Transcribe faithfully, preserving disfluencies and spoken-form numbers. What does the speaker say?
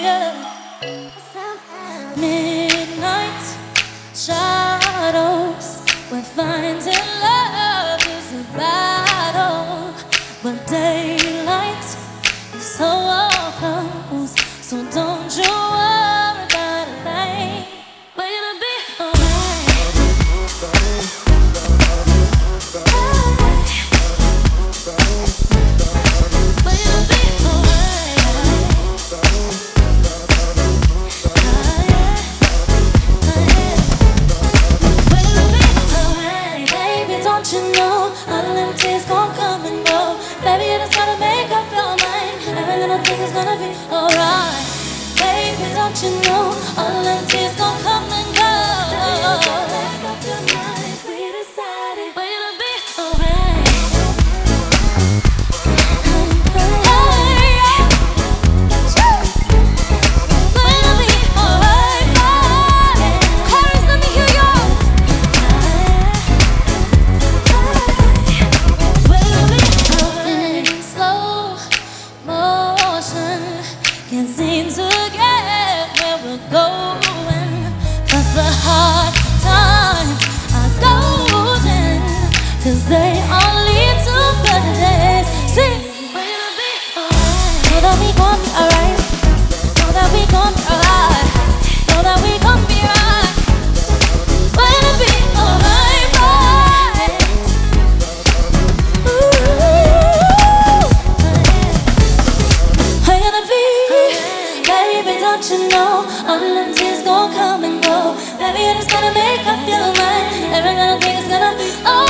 Midnight shadows, we're finding love is a battle, but daylight is so close. So don't you worry about a thing. We're gonna be alright. We're gonna be alright. Don't you know all them tears gon' come and go? Baby, you just gotta make up your mind. Every little thing is gonna be alright. Baby, don't you know all them tears gon' come and go? Make up your mind. We decided we're gonna be alright. We're gonna be alright. Chorus, let me hear you. Can't seem to get where we're going, but the hard times are golden, 'cause they all lead to better days. See, we're gonna be alright. Know that we gon' be alright. Know that we gon' be alright. Know that we gon' be right. We're gonna be alright, right. Ooh, we're gonna be. Baby, don't you know all them tears gon' come and go? Baby, you just gotta make up your mind. Every little thing is gonna be alright.